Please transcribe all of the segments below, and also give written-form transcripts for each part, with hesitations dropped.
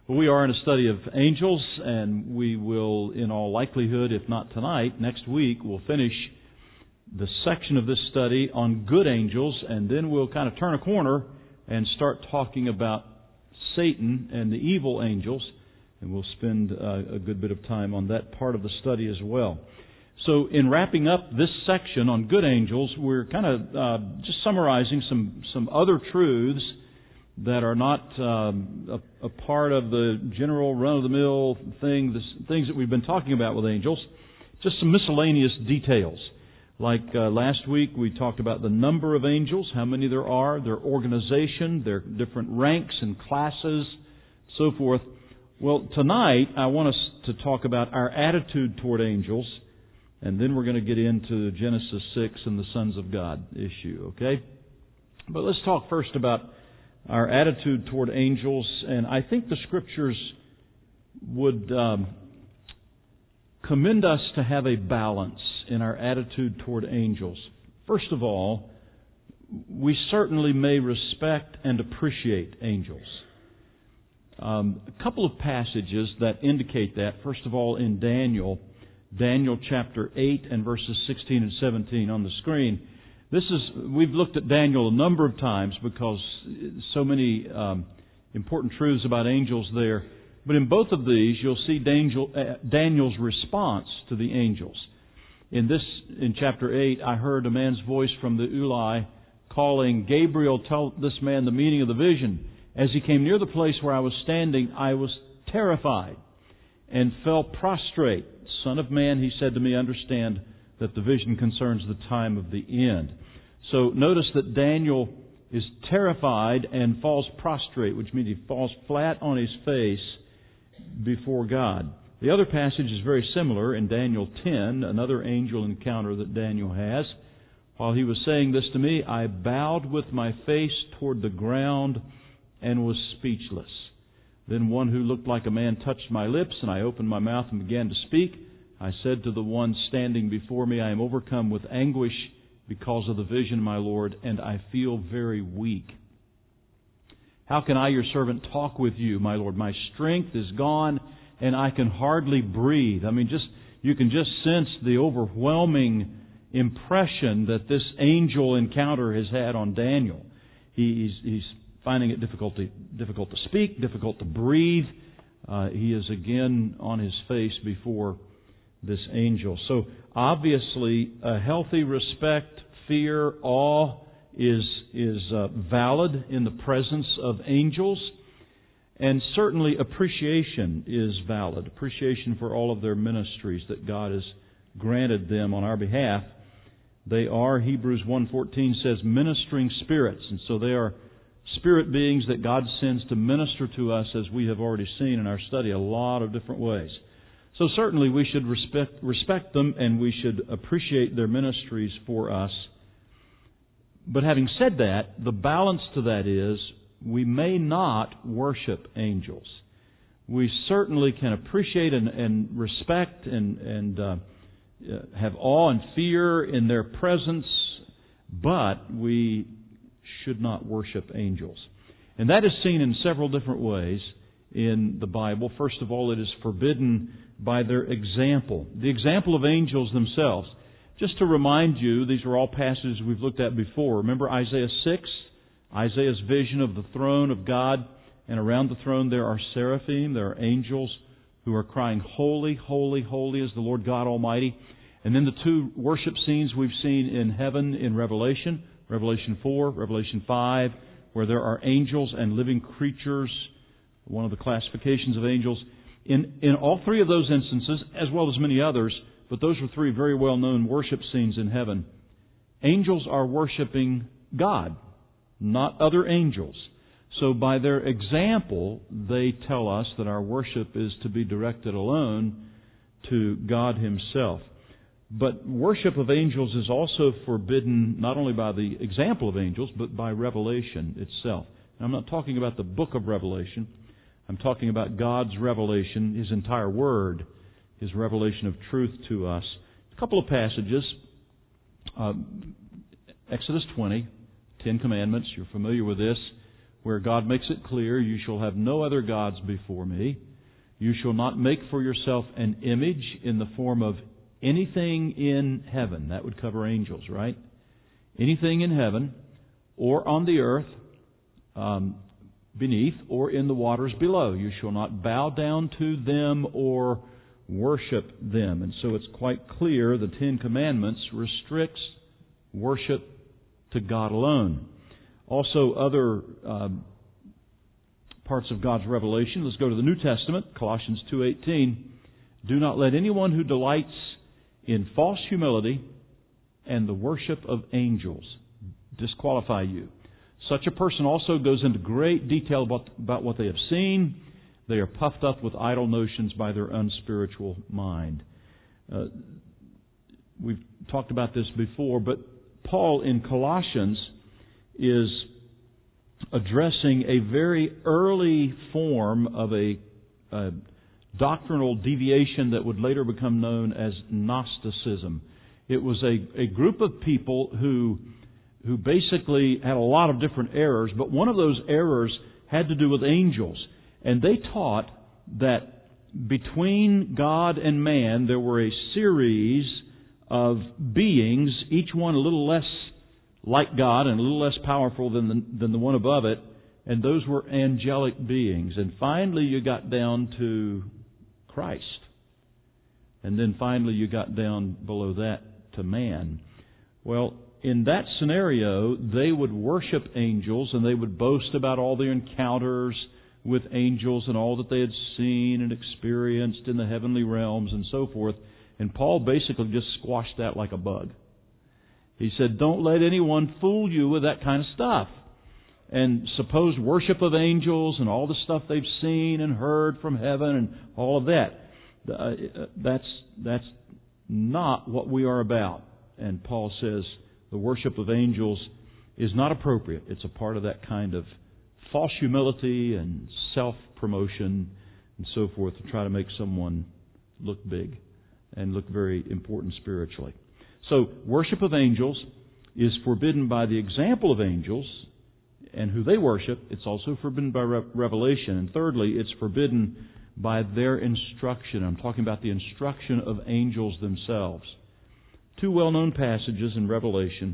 Well, we are in a study of angels, and we will, in all likelihood, if not tonight, next week, we'll finish the section of this study on good angels, and then we'll kind of turn a corner and start talking about Satan and the evil angels, and we'll spend a good bit of time on that part of the study as well. So in wrapping up this section on good angels, we're kind of just summarizing some other truths that are not a part of the general run-of-the-mill things that we've been talking about with angels. Just some miscellaneous details. Like last week we talked about the number of angels, how many there are, their organization, their different ranks and classes, so forth. Well, tonight I want us to talk about our attitude toward angels, and then we're going to get into Genesis 6 and the sons of God issue, okay? But let's talk first about our attitude toward angels, and I think the Scriptures would commend us to have a balance in our attitude toward angels. First of all, we certainly may respect and appreciate angels. A couple of passages that indicate that. First of all, in Daniel chapter 8 and verses 16 and 17 on the screen. We've looked at Daniel a number of times because so many important truths about angels there. But in both of these, you'll see Daniel's response to the angels. In chapter 8, I heard a man's voice from the Ulai calling, "Gabriel, tell this man the meaning of the vision. As he came near the place where I was standing, I was terrified and fell prostrate. Son of man," he said to me, "understand that the vision concerns the time of the end." So notice that Daniel is terrified and falls prostrate, which means he falls flat on his face before God. The other passage is very similar in Daniel 10, another angel encounter that Daniel has. While he was saying this to me, I bowed with my face toward the ground and was speechless. Then one who looked like a man touched my lips, and I opened my mouth and began to speak. I said to the one standing before me, I am overcome with anguish because of the vision, my Lord, and I feel very weak. How can I, your servant, talk with you, my Lord? My strength is gone, and I can hardly breathe. I mean, you can just sense the overwhelming impression that this angel encounter has had on Daniel. He's finding it difficult to speak, difficult to breathe. He is again on his face before this angel. So obviously a healthy respect, fear, awe is valid in the presence of angels, and certainly appreciation is valid. Appreciation for all of their ministries that God has granted them on our behalf. They are, Hebrews 1:14 says, ministering spirits, and so they are spirit beings that God sends to minister to us, as we have already seen in our study, a lot of different ways. So certainly we should respect them, and we should appreciate their ministries for us. But having said that, the balance to that is we may not worship angels. We certainly can appreciate and respect and have awe and fear in their presence, but we should not worship angels. And that is seen in several different ways in the Bible. First of all, it is forbidden by their example. The example of angels themselves. Just to remind you, these are all passages we've looked at before. Remember Isaiah 6? Isaiah's vision of the throne of God, and around the throne there are seraphim, there are angels who are crying, "Holy, holy, holy is the Lord God Almighty." And then the two worship scenes we've seen in heaven in Revelation 4, Revelation 5, where there are angels and living creatures, one of the classifications of angels. In all three of those instances, as well as many others, but those were three very well-known worship scenes in heaven, angels are worshiping God, not other angels. So by their example, they tell us that our worship is to be directed alone to God Himself. But worship of angels is also forbidden not only by the example of angels, but by revelation itself. And I'm not talking about the book of Revelation. I'm talking about God's revelation, His entire Word, His revelation of truth to us. A couple of passages. Exodus 20, 10 Commandments, you're familiar with this, where God makes it clear, you shall have no other gods before me. You shall not make for yourself an image in the form of anything in heaven. That would cover angels, right? Anything in heaven, or on the earth, beneath, or in the waters below. You shall not bow down to them or worship them. And so it's quite clear the Ten Commandments restricts worship to God alone. Also, other parts of God's revelation. Let's go to the New Testament, Colossians 2:18. Do not let anyone who delights in false humility and the worship of angels disqualify you. Such a person also goes into great detail about what they have seen. They are puffed up with idle notions by their unspiritual mind. We've talked about this before, but Paul in Colossians is addressing a very early form of a doctrinal deviation that would later become known as Gnosticism. It was a group of people who basically had a lot of different errors, but one of those errors had to do with angels. And they taught that between God and man there were a series of beings, each one a little less like God and a little less powerful than the one above it, and those were angelic beings. And finally you got down to Christ. And then finally you got down below that to man. Well, in that scenario, they would worship angels and they would boast about all their encounters with angels and all that they had seen and experienced in the heavenly realms and so forth. And Paul basically just squashed that like a bug. He said, don't let anyone fool you with that kind of stuff. And supposed worship of angels and all the stuff they've seen and heard from heaven and all of that. That's not what we are about. And Paul says the worship of angels is not appropriate. It's a part of that kind of false humility and self-promotion and so forth to try to make someone look big and look very important spiritually. So, worship of angels is forbidden by the example of angels and who they worship. It's also forbidden by revelation. And thirdly, it's forbidden by their instruction. I'm talking about the instruction of angels themselves. Two well-known passages in Revelation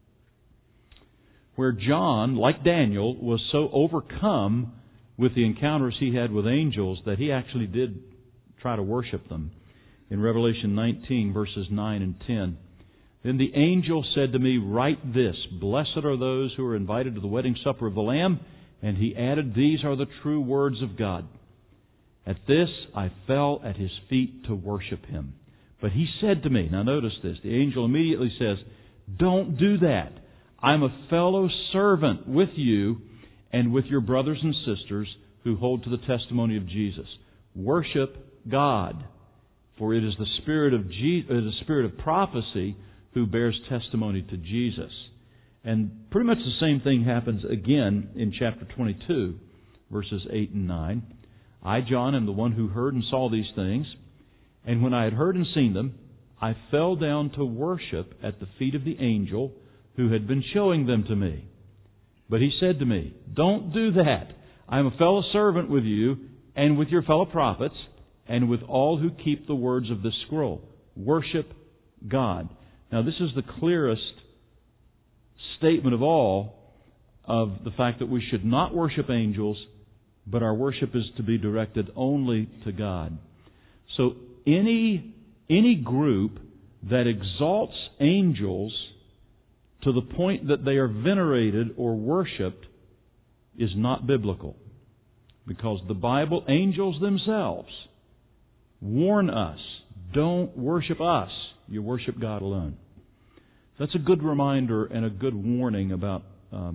where John, like Daniel, was so overcome with the encounters he had with angels that he actually did try to worship them. In Revelation 19, verses 9 and 10. Then the angel said to me, write this, blessed are those who are invited to the wedding supper of the Lamb. And he added, these are the true words of God. At this I fell at his feet to worship him. But he said to me, now notice this, the angel immediately says, don't do that. I'm a fellow servant with you and with your brothers and sisters who hold to the testimony of Jesus. Worship God, for it is the spirit of prophecy who bears testimony to Jesus. And pretty much the same thing happens again in chapter 22, verses 8 and 9. I, John, am the one who heard and saw these things. And when I had heard and seen them, I fell down to worship at the feet of the angel who had been showing them to me. But he said to me, don't do that. I am a fellow servant with you and with your fellow prophets and with all who keep the words of this scroll. Worship God. Now this is the clearest statement of all of the fact that we should not worship angels, but our worship is to be directed only to God. So any group that exalts angels to the point that they are venerated or worshipped is not biblical. Because the Bible, angels themselves, warn us, don't worship us, you worship God alone. That's a good reminder and a good warning about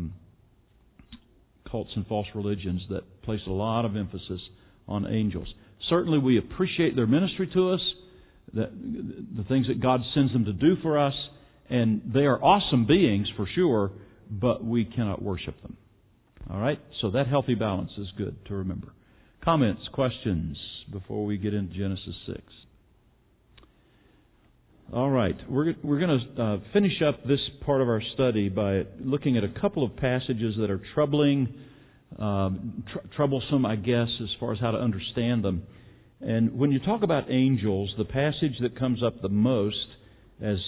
cults and false religions that place a lot of emphasis on angels. Certainly we appreciate their ministry to us, the things that God sends them to do for us, and they are awesome beings for sure, but we cannot worship them. All right? So that healthy balance is good to remember. Comments, questions before we get into Genesis 6? All right. We're going to finish up this part of our study by looking at a couple of passages that are troubling, troublesome, I guess, as far as how to understand them. And when you talk about angels, the passage that comes up the most as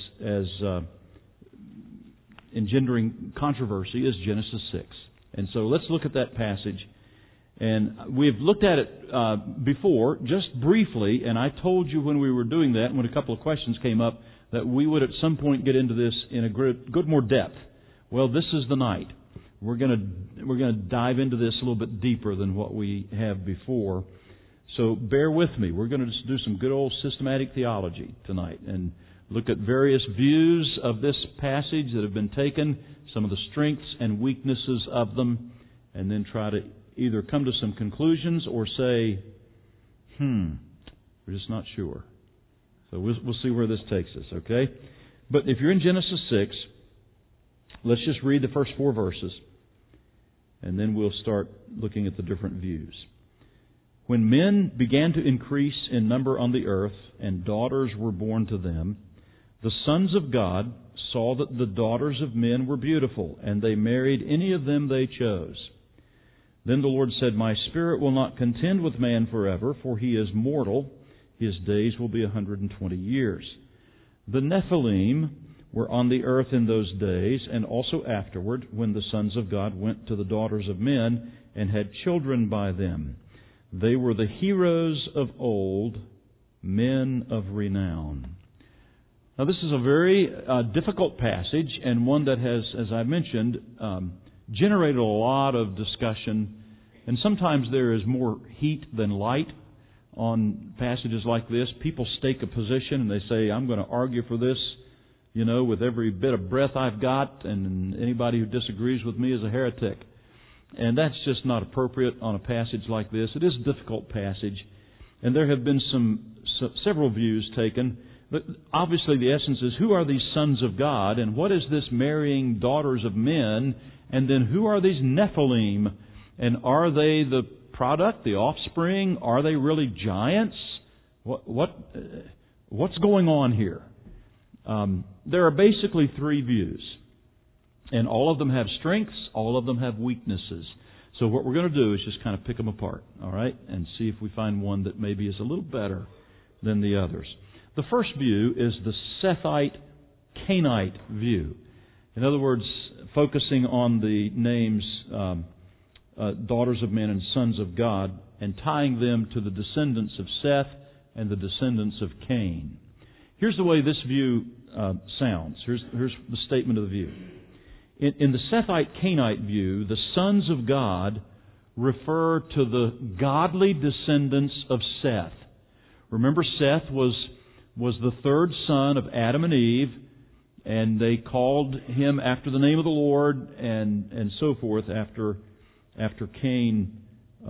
engendering controversy is Genesis 6. And so let's look at that passage. And we've looked at it before, just briefly, and I told you when we were doing that, when a couple of questions came up, that we would at some point get into this in a good more depth. Well, this is the night. We're going to dive into this a little bit deeper than what we have before. So bear with me. We're going to just do some good old systematic theology tonight and look at various views of this passage that have been taken, some of the strengths and weaknesses of them, and then try to either come to some conclusions or say, we're just not sure. So we'll see where this takes us, okay? But if you're in Genesis 6, let's just read the first 4 verses, and then we'll start looking at the different views. When men began to increase in number on the earth, and daughters were born to them, the sons of God saw that the daughters of men were beautiful, and they married any of them they chose. Then the Lord said, My spirit will not contend with man forever, for he is mortal. His days will be 120 years. The Nephilim were on the earth in those days, and also afterward, when the sons of God went to the daughters of men and had children by them. They were the heroes of old, men of renown. Now this is a very difficult passage, and one that has, as I mentioned, generated a lot of discussion. And sometimes there is more heat than light on passages like this. People stake a position and they say, I'm going to argue for this, with every bit of breath I've got, and anybody who disagrees with me is a heretic. And that's just not appropriate on a passage like this. It is a difficult passage, and there have been several views taken. But obviously the essence is, who are these sons of God, and what is this marrying daughters of men, and then who are these Nephilim, and are they the product, the offspring? Are they really giants? What's going on here? There are basically 3 views. And all of them have strengths, all of them have weaknesses. So what we're going to do is just kind of pick them apart, all right, and see if we find one that maybe is a little better than the others. The first view is the Sethite-Cainite view. In other words, focusing on the names daughters of men and sons of God, and tying them to the descendants of Seth and the descendants of Cain. Here's the way this view sounds. Here's the statement of the view. In the Sethite-Cainite view, the sons of God refer to the godly descendants of Seth. Remember, Seth was the third son of Adam and Eve, and they called him after the name of the Lord, and so forth after Cain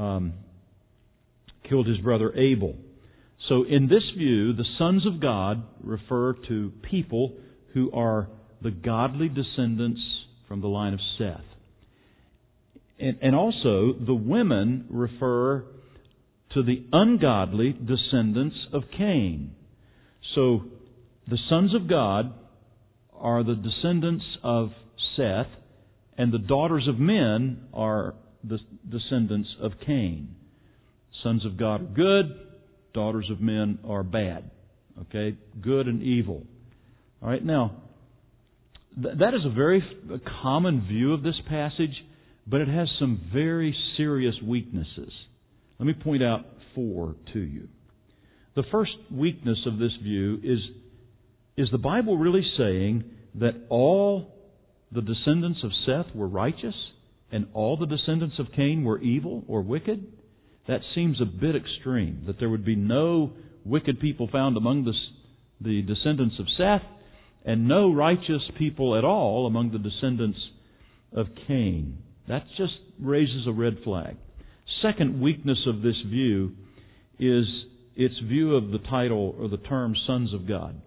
killed his brother Abel. So in this view, the sons of God refer to people who are the godly descendants from the line of Seth. And also, the women refer to the ungodly descendants of Cain. So, the sons of God are the descendants of Seth, and the daughters of men are the descendants of Cain. Sons of God are good, daughters of men are bad. Okay? Good and evil. All right, now, that is a very common view of this passage, but it has some very serious weaknesses. Let me point out 4 to you. The first weakness of this view is the Bible really saying that all the descendants of Seth were righteous and all the descendants of Cain were evil or wicked? That seems a bit extreme, that there would be no wicked people found among the descendants of Seth, and no righteous people at all among the descendants of Cain. That just raises a red flag. Second weakness of this view is its view of the title or the term sons of God.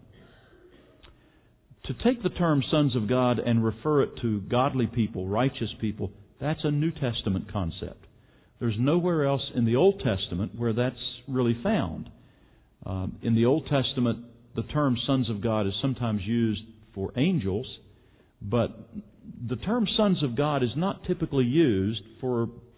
To take the term sons of God and refer it to godly people, righteous people, that's a New Testament concept. There's nowhere else in the Old Testament where that's really found. In the Old Testament, the term sons of God is sometimes used for angels, but the term sons of God is not typically used for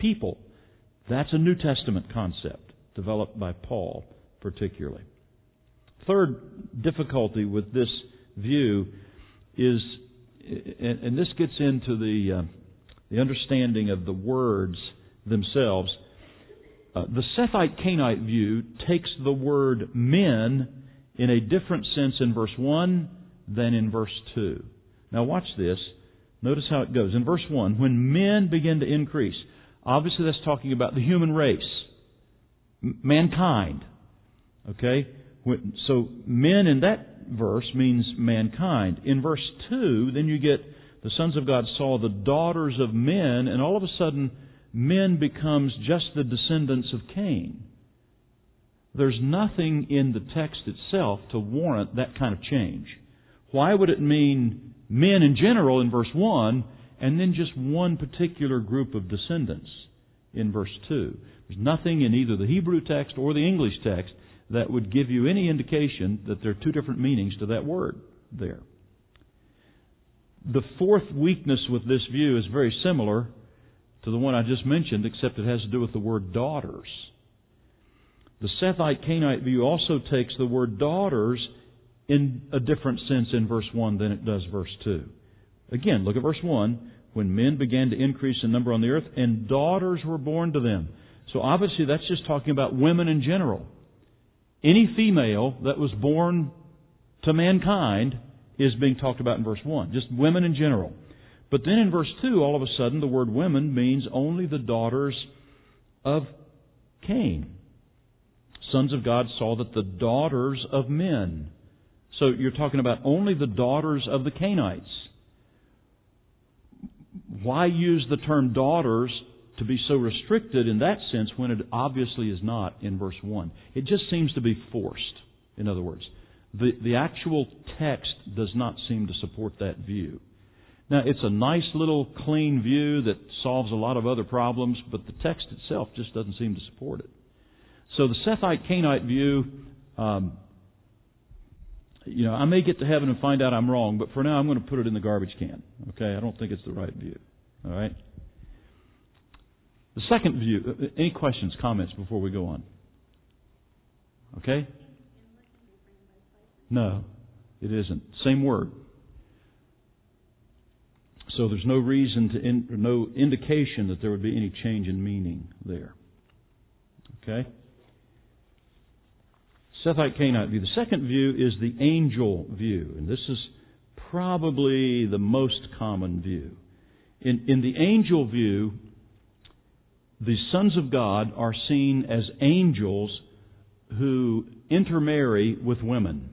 people. That's a New Testament concept developed by Paul particularly. Third difficulty with this view is, and this gets into the understanding of the words themselves. The Sethite-Cainite view takes the word men in a different sense in verse 1 than in verse 2. Now watch this. Notice how it goes. In verse 1, when men begin to increase, obviously that's talking about the human race, mankind. Okay? So men in that verse means mankind. In verse 2, then you get the sons of God saw the daughters of men, and all of a sudden men becomes just the descendants of Cain. There's nothing in the text itself to warrant that kind of change. Why would it mean men in general in verse 1 and then just one particular group of descendants in verse 2? There's nothing in either the Hebrew text or the English text that would give you any indication that there are two different meanings to that word there. The fourth weakness with this view is very similar to the one I just mentioned, except it has to do with the word daughters. The Sethite-Cainite view also takes the word daughters in a different sense in verse 1 than it does verse 2. Again, look at verse 1. When men began to increase in number on the earth, and daughters were born to them. So obviously that's just talking about women in general. Any female that was born to mankind is being talked about in verse 1. Just women in general. But then in verse 2, all of a sudden, the word women means only the daughters of Cain. Sons of God saw that the daughters of men. So you're talking about only the daughters of the Cainites. Why use the term daughters to be so restricted in that sense when it obviously is not in verse 1? It just seems to be forced, in other words. The actual text does not seem to support that view. Now, it's a nice little clean view that solves a lot of other problems, but the text itself just doesn't seem to support it. So the Sethite-Cainite view, I may get to heaven and find out I'm wrong, but for now I'm going to put it in the garbage can. Okay? I don't think it's the right view. All right? The second view, any questions, comments before we go on? Okay? No, it isn't. Same word. So there's no reason no indication that there would be any change in meaning there. Okay? Sethite-Cainite view. The second view is the angel view, and this is probably the most common view. In the angel view, the sons of God are seen as angels who intermarry with women.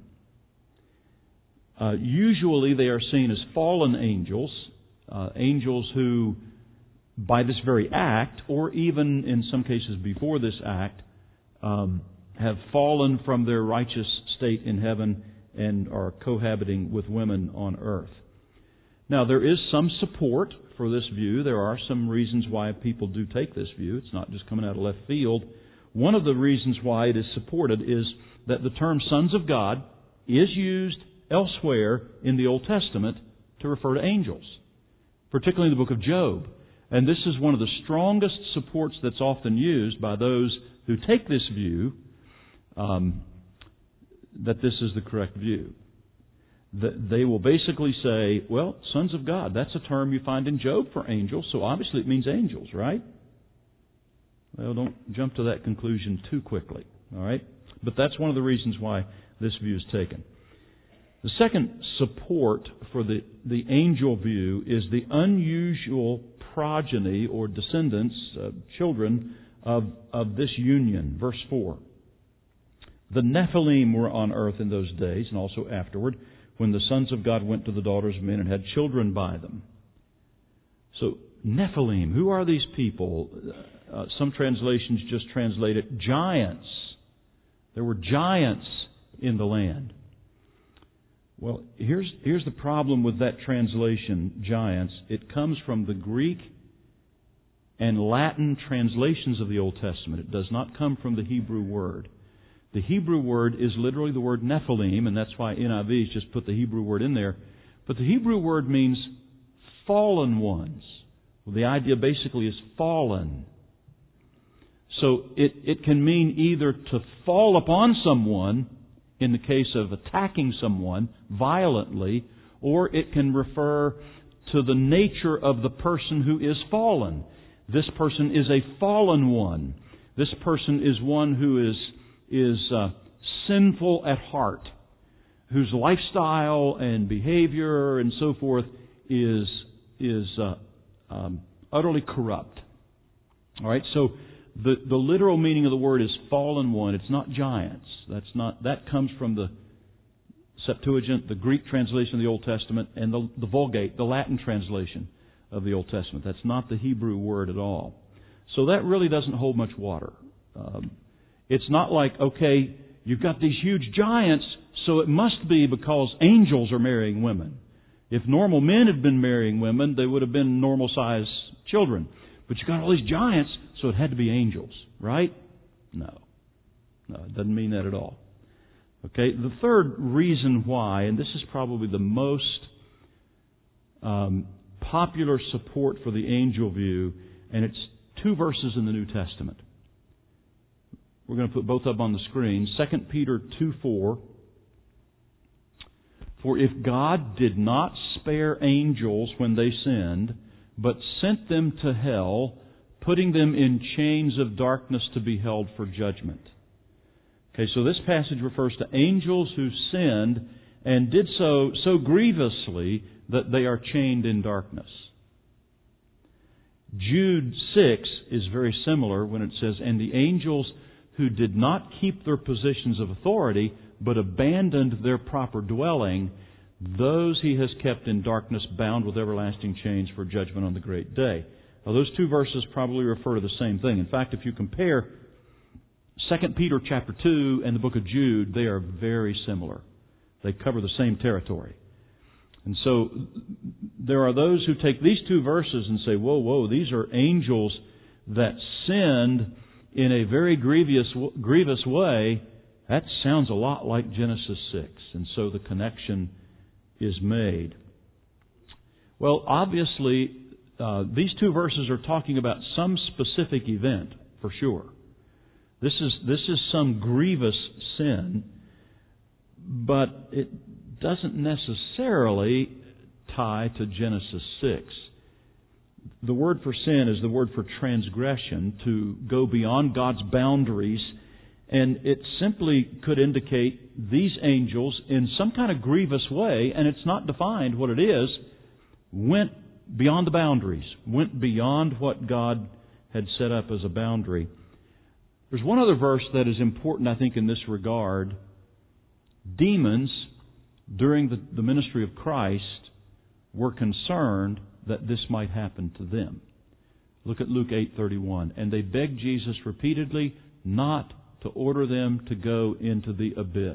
Usually they are seen as fallen angels, angels who, by this very act, or even in some cases before this act, have fallen from their righteous state in heaven and are cohabiting with women on earth. Now, there is some support for this view. There are some reasons why people do take this view. It's not just coming out of left field. One of the reasons why it is supported is that the term sons of God is used elsewhere in the Old Testament to refer to angels, particularly in the book of Job. And this is one of the strongest supports that's often used by those who take this view, that this is the correct view. They will basically say, well, sons of God, that's a term you find in Job for angels, so obviously it means angels, right? Well, don't jump to that conclusion too quickly, all right? But that's one of the reasons why this view is taken. The second support for the angel view is the unusual progeny or descendants, children of this union. Verse 4. The Nephilim were on earth in those days and also afterward, when the sons of God went to the daughters of men and had children by them. So, Nephilim, who are these people? Some translations just translate it giants. There were giants in the land. Well, here's the problem with that translation, giants. It comes from the Greek and Latin translations of the Old Testament. It does not come from the Hebrew word. The Hebrew word is literally the word Nephilim, and that's why NIV's just put the Hebrew word in there. But the Hebrew word means fallen ones. Well, the idea basically is fallen. So it can mean either to fall upon someone, in the case of attacking someone violently, or it can refer to the nature of the person who is fallen. This person is a fallen one. This person is one who is sinful at heart, whose lifestyle and behavior and so forth is utterly corrupt. All right, so the literal meaning of the word is fallen one. It's not giants. That comes from the Septuagint, the Greek translation of the Old Testament, and the Vulgate, the Latin translation of the Old Testament. That's not the Hebrew word at all. So that really doesn't hold much water. It's not like, okay, you've got these huge giants, so it must be because angels are marrying women. If normal men had been marrying women, they would have been normal-sized children. But you've got all these giants, so it had to be angels, right? No, it doesn't mean that at all. Okay, the third reason why, and this is probably the most popular support for the angel view, and it's 2 verses in the New Testament. We're going to put both up on the screen. 2 Peter 2:4. For if God did not spare angels when they sinned, but sent them to hell, putting them in chains of darkness to be held for judgment. Okay, so this passage refers to angels who sinned and did so grievously that they are chained in darkness. Jude 6 is very similar when it says, and the angels who did not keep their positions of authority, but abandoned their proper dwelling, those He has kept in darkness, bound with everlasting chains for judgment on the great day. Now, those 2 verses probably refer to the same thing. In fact, if you compare 2 Peter chapter 2 and the book of Jude, they are very similar. They cover the same territory. And so there are those who take these 2 verses and say, whoa, these are angels that sinned in a very grievous way. That sounds a lot like Genesis 6. And so the connection is made. Well, obviously, these 2 verses are talking about some specific event, for sure. This is some grievous sin, but it doesn't necessarily tie to Genesis 6. The word for sin is the word for transgression, to go beyond God's boundaries, and it simply could indicate these angels in some kind of grievous way, and it's not defined what it is, went beyond the boundaries, went beyond what God had set up as a boundary. There's one other verse that is important, I think, in this regard. Demons, during the ministry of Christ, were concerned that this might happen to them. Look at Luke 8:31. And they begged Jesus repeatedly not to order them to go into the abyss.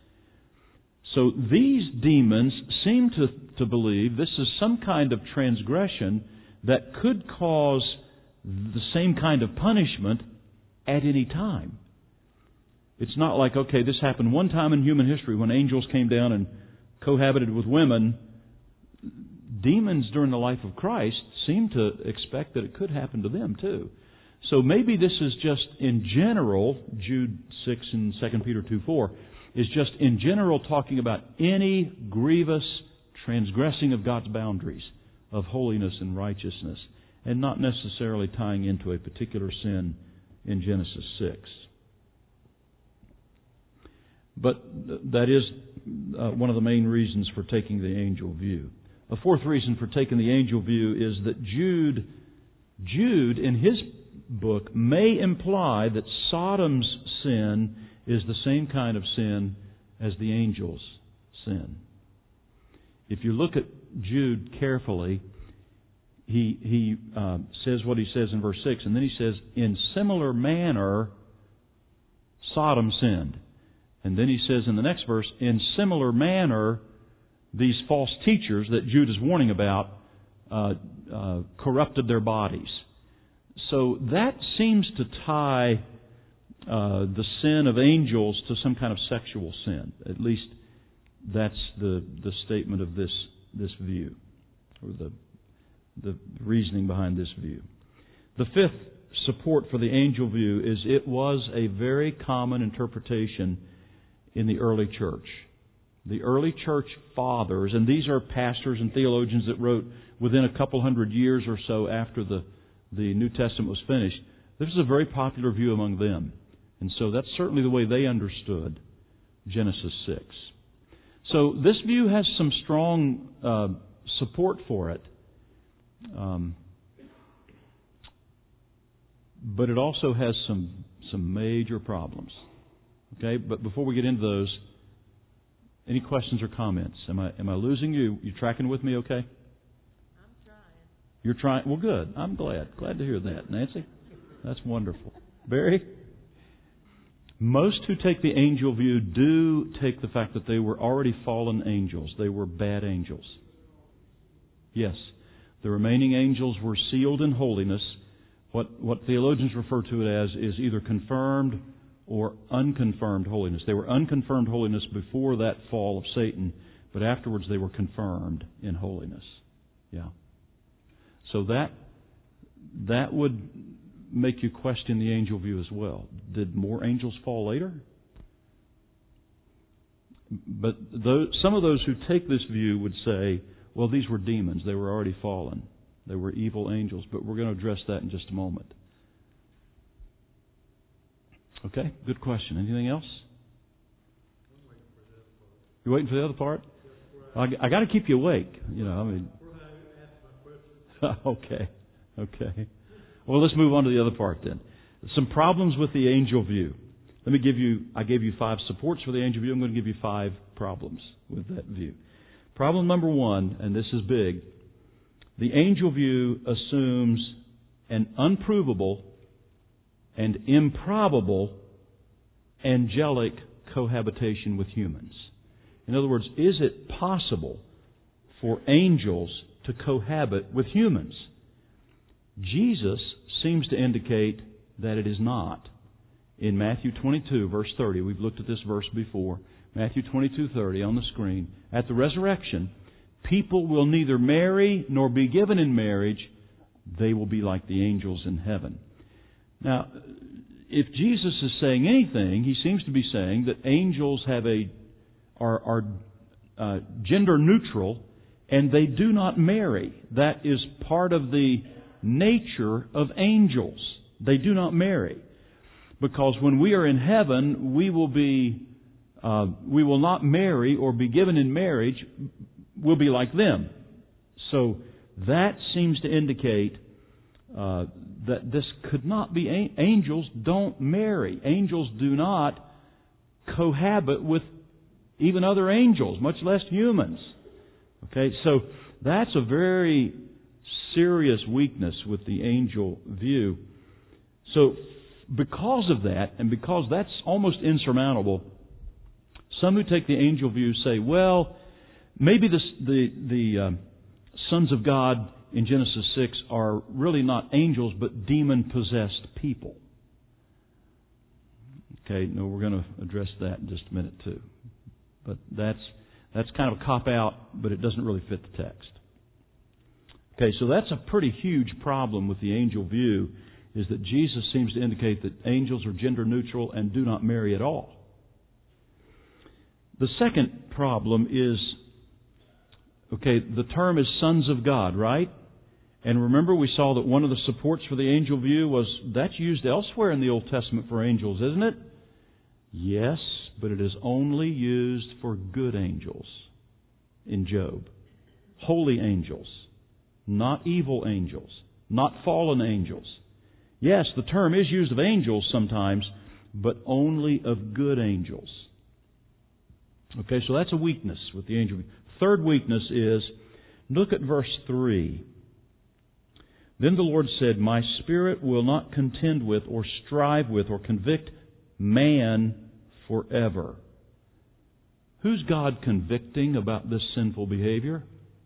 So these demons seem to believe this is some kind of transgression that could cause the same kind of punishment at any time. It's not like, okay, this happened one time in human history when angels came down and cohabited with women. Demons during the life of Christ seem to expect that it could happen to them too. So maybe this is just in general, Jude 6 and 2 Peter 2:4, is just in general talking about any grievous transgressing of God's boundaries of holiness and righteousness, and not necessarily tying into a particular sin in Genesis 6. But that is one of the main reasons for taking the angel view. A fourth reason for taking the angel view is that Jude in his book may imply that Sodom's sin is the same kind of sin as the angel's sin. If you look at Jude carefully, he says what he says in verse 6, and then he says, in similar manner, Sodom sinned. And then he says in the next verse, in similar manner, these false teachers that Jude is warning about corrupted their bodies. So that seems to tie the sin of angels to some kind of sexual sin. At least that's the statement of this view, or the reasoning behind this view. The fifth support for the angel view is it was a very common interpretation in the early church. The early church fathers, and these are pastors and theologians that wrote within a couple hundred years or so after the New Testament was finished, this is a very popular view among them. And so that's certainly the way they understood Genesis 6. So this view has some strong support for it. But it also has some major problems. Okay, but before we get into those, any questions or comments? Am I losing you? You tracking with me? Okay. I'm trying. You're trying. Well, good. I'm glad to hear that, Nancy. That's wonderful. Barry? Most who take the angel view do take the fact that they were already fallen angels. They were bad angels. Yes. The remaining angels were sealed in holiness. What theologians refer to it as is either confirmed or unconfirmed holiness. They were unconfirmed holiness before that fall of Satan, but afterwards they were confirmed in holiness. Yeah. So that would make you question the angel view as well. Did more angels fall later? But some of those who take this view would say, well, these were demons. They were already fallen. They were evil angels. But we're going to address that in just a moment. Okay, good question. Anything else? You're waiting for the other part? I got to keep you awake. Okay. Well, let's move on to the other part then. Some problems with the angel view. I gave you 5 supports for the angel view. I'm going to give you 5 problems with that view. Problem number 1, and this is big. The angel view assumes an unprovable and improbable angelic cohabitation with humans. In other words, is it possible for angels to cohabit with humans? Jesus seems to indicate that it is not. In Matthew 22, verse 30, we've looked at this verse before. Matthew 22:30 on the screen. At the resurrection, people will neither marry nor be given in marriage. They will be like the angels in heaven. Now, if Jesus is saying anything, he seems to be saying that angels are gender neutral and they do not marry. That is part of the nature of angels. They do not marry. Because when we are in heaven, we will not marry or be given in marriage. We'll be like them. So that seems to indicate that this could not be. Angels don't marry. Angels do not cohabit with even other angels, much less humans. Okay, so that's a very serious weakness with the angel view. So because of that, and because that's almost insurmountable, some who take the angel view say, well, maybe the sons of God in Genesis 6 are really not angels, but demon-possessed people. Okay, no, we're going to address that in just a minute too. But that's kind of a cop-out, but it doesn't really fit the text. Okay, so that's a pretty huge problem with the angel view, is that Jesus seems to indicate that angels are gender neutral and do not marry at all. The second problem is, okay, the term is sons of God, right? And remember we saw that one of the supports for the angel view was, that's used elsewhere in the Old Testament for angels, isn't it? Yes, but it is only used for good angels in Job. Holy angels, not evil angels, not fallen angels. Yes, the term is used of angels sometimes, but only of good angels. Okay, so that's a weakness with the angel view. Third weakness is, look at verse 3. Then the Lord said, my spirit will not contend with or strive with or convict man forever. Who's God convicting about this sinful behavior?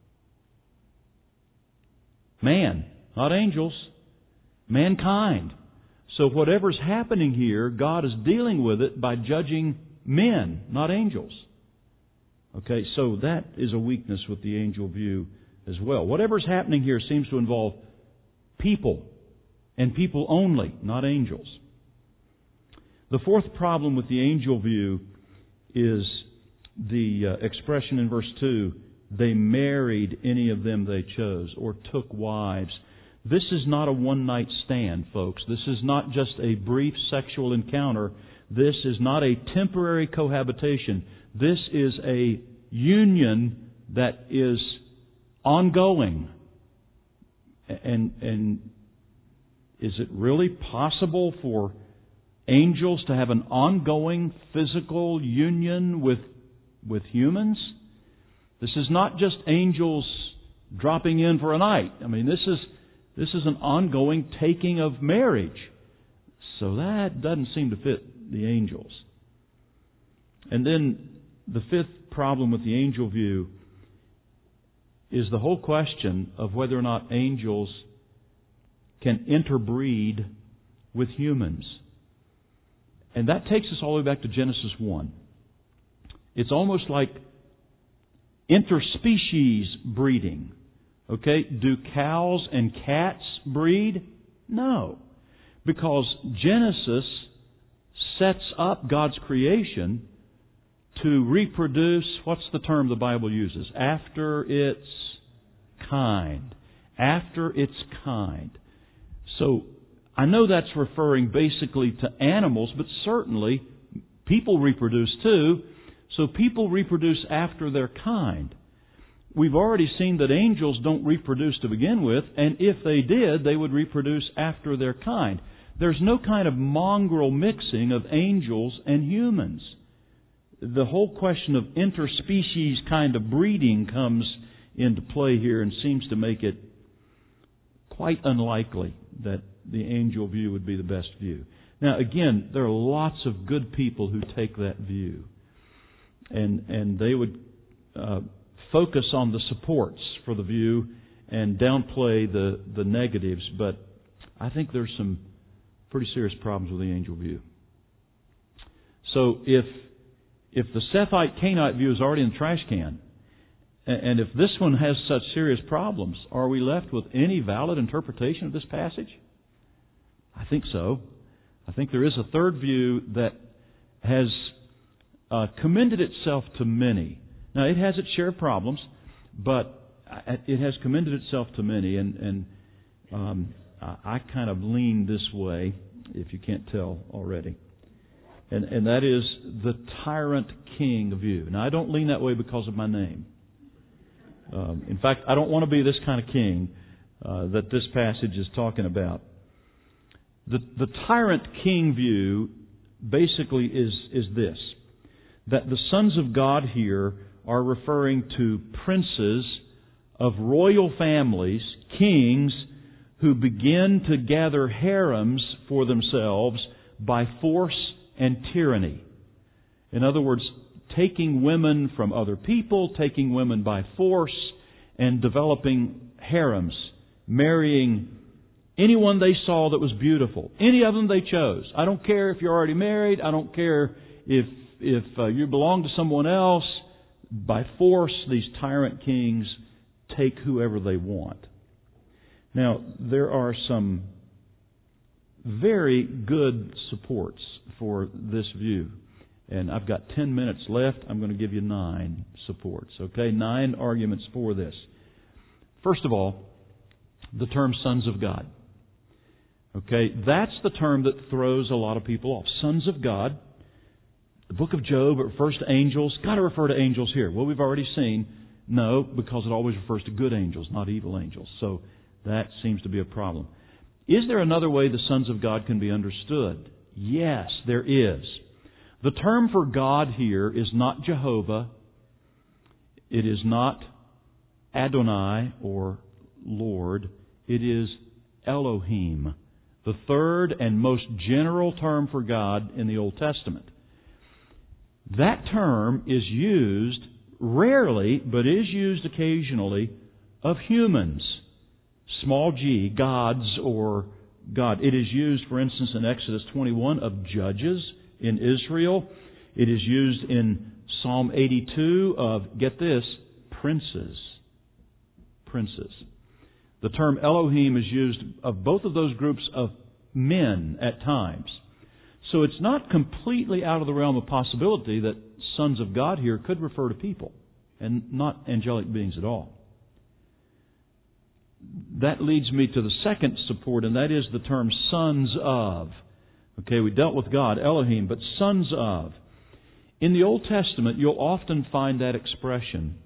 Man, not angels. Mankind. So whatever's happening here, God is dealing with it by judging men, not angels. Okay, so that is a weakness with the angel view as well. Whatever's happening here seems to involve people, and people only, not angels. The fourth problem with the angel view is the expression in verse 2, they married any of them they chose, or took wives. This is not a one-night stand, folks. This is not just a brief sexual encounter. This is not a temporary cohabitation. This is a union that is ongoing. And is it really possible for angels to have an ongoing physical union with humans? This is not just angels dropping in for a night. I mean, this is an ongoing taking of marriage. So that doesn't seem to fit the angels. And then the fifth problem with the angel view is the whole question of whether or not angels can interbreed with humans. And that takes us all the way back to Genesis 1. It's almost like interspecies breeding. Okay? Do cows and cats breed? No. Because Genesis sets up God's creation to reproduce, what's the term the Bible uses? After its kind. After its kind. So, I know that's referring basically to animals, but certainly people reproduce too. So people reproduce after their kind. We've already seen that angels don't reproduce to begin with, and if they did, they would reproduce after their kind. There's no kind of mongrel mixing of angels and humans. The whole question of interspecies kind of breeding comes into play here and seems to make it quite unlikely that the angel view would be the best view. Now, again, there are lots of good people who take that view. And they would focus on the supports for the view and downplay the negatives. But I think there's some pretty serious problems with the angel view. So if the Sethite-Cainite view is already in the trash can, and if this one has such serious problems, are we left with any valid interpretation of this passage? I think so. I think there is a third view that has commended itself to many. Now, it has its share of problems, but it has commended itself to many, and I kind of lean this way, if you can't tell already. And that is the tyrant king view. Now, I don't lean that way because of my name. In fact, I don't want to be this kind of king that this passage is talking about. The tyrant king view basically is this, that the sons of God here are referring to princes of royal families, kings, who begin to gather harems for themselves by force and tyranny. In other words, taking women from other people, taking women by force, and developing harems, marrying anyone they saw that was beautiful. Any of them they chose. I don't care if you're already married. I don't care if you belong to someone else. By force, these tyrant kings take whoever they want. Now, there are some very good supports for this view. And I've got 10 minutes left. I'm going to give you 9 supports. Okay? 9 arguments for this. First of all, the term sons of God. Okay? That's the term that throws a lot of people off. Sons of God. The book of Job, it refers to angels. Got to refer to angels here. Well, we've already seen, no, because it always refers to good angels, not evil angels. So that seems to be a problem. Is there another way the sons of God can be understood? Yes, there is. The term for God here is not Jehovah. It is not Adonai or Lord. It is Elohim, the third and most general term for God in the Old Testament. That term is used rarely, but is used occasionally, of humans. Small g, gods or God. It is used, for instance, in Exodus 21 of judges in Israel. It is used in Psalm 82 of, get this, princes. Princes. The term Elohim is used of both of those groups of men at times. So it's not completely out of the realm of possibility that sons of God here could refer to people and not angelic beings at all. That leads me to the second support, and that is the term sons of. Okay, we dealt with God, Elohim, but sons of. In the Old Testament, you'll often find that expression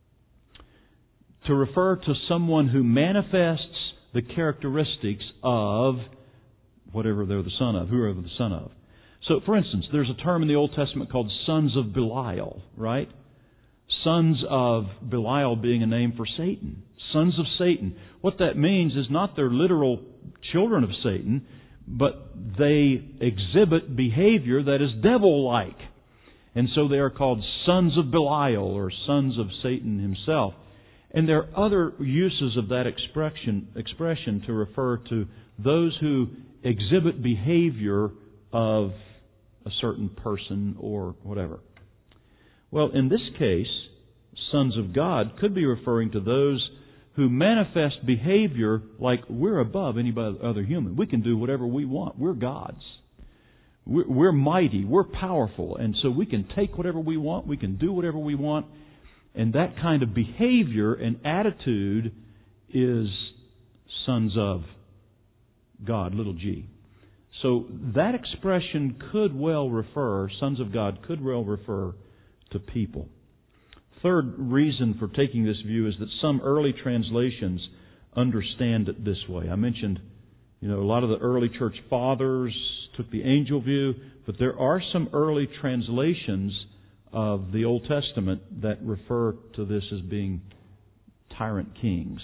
to refer to someone who manifests the characteristics of whatever they're the son of, whoever the son of. So, for instance, there's a term in the Old Testament called sons of Belial, right? Sons of Belial being a name for Satan. Sons of Satan. What that means is not they're literal children of Satan, but they exhibit behavior that is devil-like. And so they are called sons of Belial or sons of Satan himself. And there are other uses of that expression to refer to those who exhibit behavior of a certain person or whatever. Well, in this case, sons of God could be referring to those who manifest behavior like we're above any other human. We can do whatever we want. We're gods. We're mighty. We're powerful. And so we can take whatever we want. We can do whatever we want. And that kind of behavior and attitude is sons of God, little g. So that expression could well refer, sons of God could well refer to people. Third reason for taking this view is that some early translations understand it this way. I mentioned, a lot of the early church fathers took the angel view, but there are some early translations of the Old Testament that refer to this as being tyrant kings,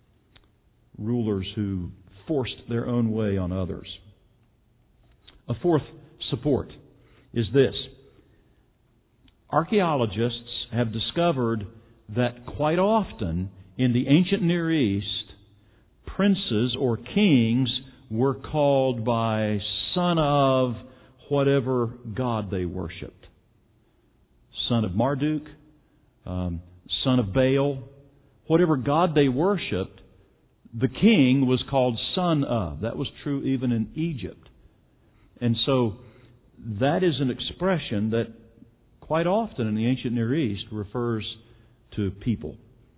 rulers who forced their own way on others. A fourth support is this. Archaeologists have discovered that quite often in the ancient Near East, princes or kings were called by son of whatever god they worshipped. Son of Marduk, son of Baal, whatever god they worshipped, the king was called son of. That was true even in Egypt. And so that is an expression that quite often in the ancient Near East refers to people.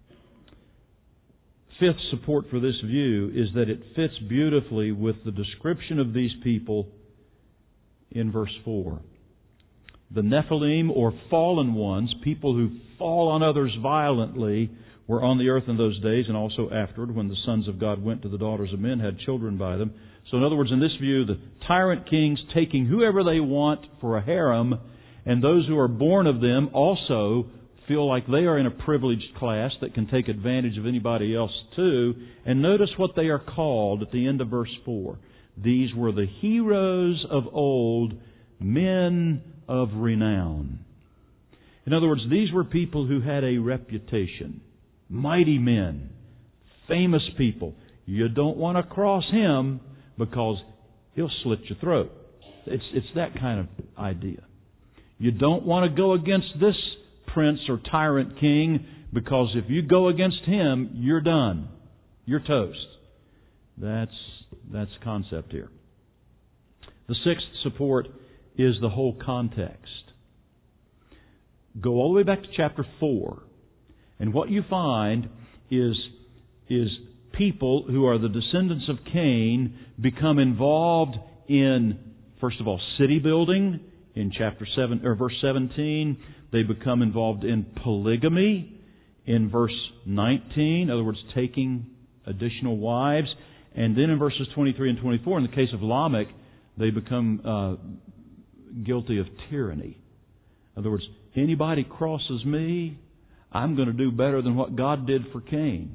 Fifth support for this view is that it fits beautifully with the description of these people in verse 4. The Nephilim, or fallen ones, people who fall on others violently, were on the earth in those days and also afterward when the sons of God went to the daughters of men, had children by them. So in other words, in this view, the tyrant kings taking whoever they want for a harem, and those who are born of them also feel like they are in a privileged class that can take advantage of anybody else too. And notice what they are called at the end of verse 4. These were the heroes of old, men of renown. In other words, these were people who had a reputation. Mighty men. Famous people. You don't want to cross him because he'll slit your throat. It's that kind of idea. You don't want to go against this prince or tyrant king because if you go against him, you're done. You're toast. That's the concept here. The sixth support is the whole context. Go all the way back to chapter 4. And what you find is people who are the descendants of Cain become involved in, first of all, city building. In chapter 7 or verse 17, they become involved in polygamy. In verse 19, in other words, taking additional wives. And then in verses 23 and 24, in the case of Lamech, they become guilty of tyranny. In other words, anybody crosses me, I'm going to do better than what God did for Cain.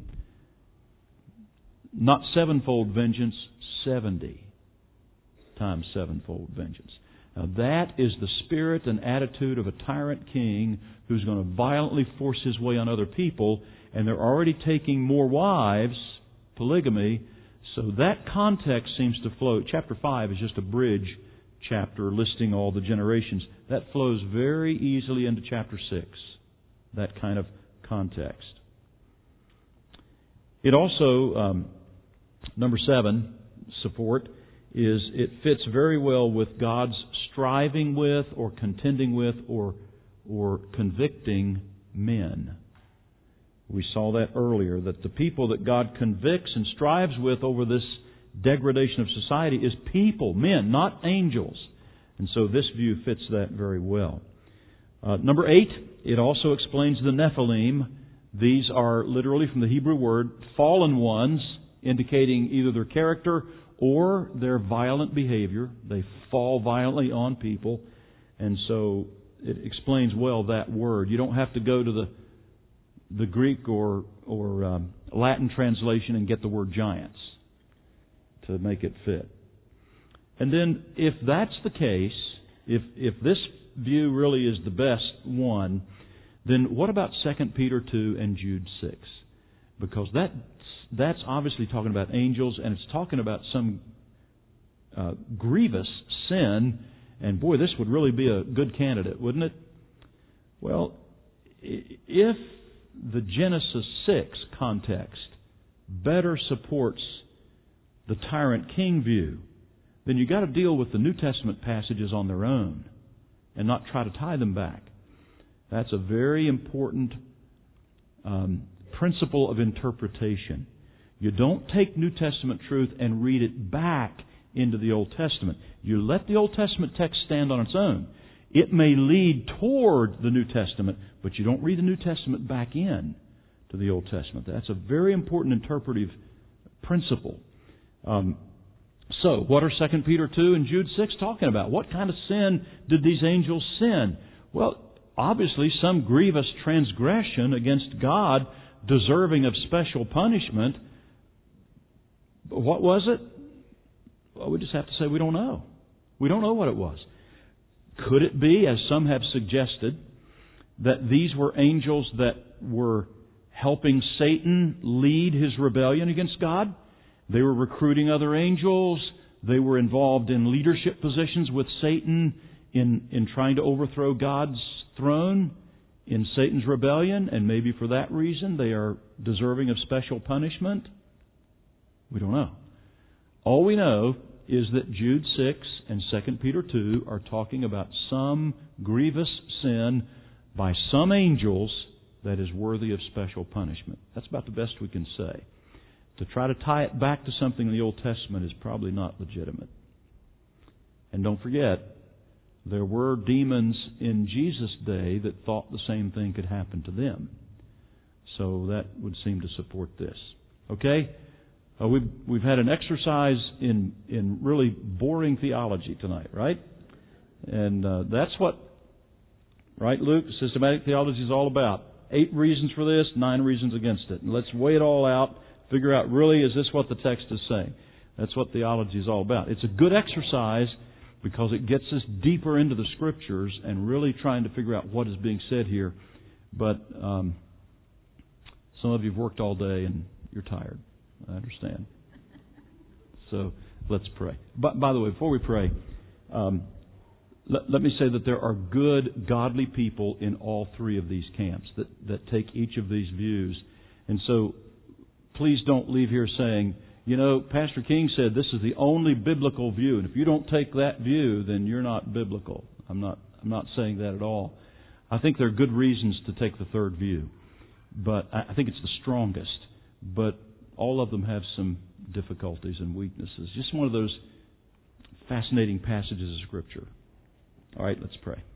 Not sevenfold vengeance, 70 times sevenfold vengeance. Now that is the spirit and attitude of a tyrant king who's going to violently force his way on other people, and they're already taking more wives, polygamy, so that context seems to flow. Chapter 5 is just a bridge chapter listing all the generations. That flows very easily into chapter 6, that kind of context. It also, number 7, support, is it fits very well with God's striving with or contending with or convicting men. We saw that earlier, that the people that God convicts and strives with over this degradation of society is people, men, not angels. And so this view fits that very well. Number 8, it also explains the Nephilim. These are literally from the Hebrew word fallen ones, indicating either their character or their violent behavior. They fall violently on people. And so it explains well that word. You don't have to go to the Greek or Latin translation and get the word giants to make it fit. And then if that's the case, if this view really is the best one, then what about 2 Peter 2 and Jude 6? Because that's obviously talking about angels, and it's talking about some grievous sin. And boy, this would really be a good candidate, wouldn't it? Well, if the Genesis 6 context better supports the tyrant king view, then you've got to deal with the New Testament passages on their own and not try to tie them back. That's a very important principle of interpretation. You don't take New Testament truth and read it back into the Old Testament. You let the Old Testament text stand on its own. It may lead toward the New Testament, but you don't read the New Testament back in to the Old Testament. That's a very important interpretive principle. So, what are 2 Peter 2 and Jude 6 talking about? What kind of sin did these angels sin? Well, obviously some grievous transgression against God, deserving of special punishment. But what was it? Well, we just have to say we don't know. We don't know what it was. Could it be, as some have suggested, that these were angels that were helping Satan lead his rebellion against God? They were recruiting other angels. They were involved in leadership positions with Satan in trying to overthrow God's throne in Satan's rebellion, and maybe for that reason they are deserving of special punishment. We don't know. All we know is that Jude 6 and 2 Peter 2 are talking about some grievous sin by some angels that is worthy of special punishment. That's about the best we can say. To try to tie it back to something in the Old Testament is probably not legitimate. And don't forget, there were demons in Jesus' day that thought the same thing could happen to them. So that would seem to support this. Okay? We've had an exercise in really boring theology tonight, right? And that's what, right, Luke, systematic theology is all about. 8 reasons for this, 9 reasons against it. And let's weigh it all out, figure out, really, is this what the text is saying? That's what theology is all about. It's a good exercise because it gets us deeper into the Scriptures and really trying to figure out what is being said here. But some of you have worked all day and you're tired. I understand. So let's pray. By the way, before we pray, let me say that there are good, godly people in all 3 of these camps that take each of these views. And so please don't leave here saying, you know, Pastor King said this is the only biblical view, and if you don't take that view, then you're not biblical. I'm not saying that at all. I think there are good reasons to take the third view, but I think it's the strongest. But all of them have some difficulties and weaknesses. Just one of those fascinating passages of Scripture. All right, let's pray.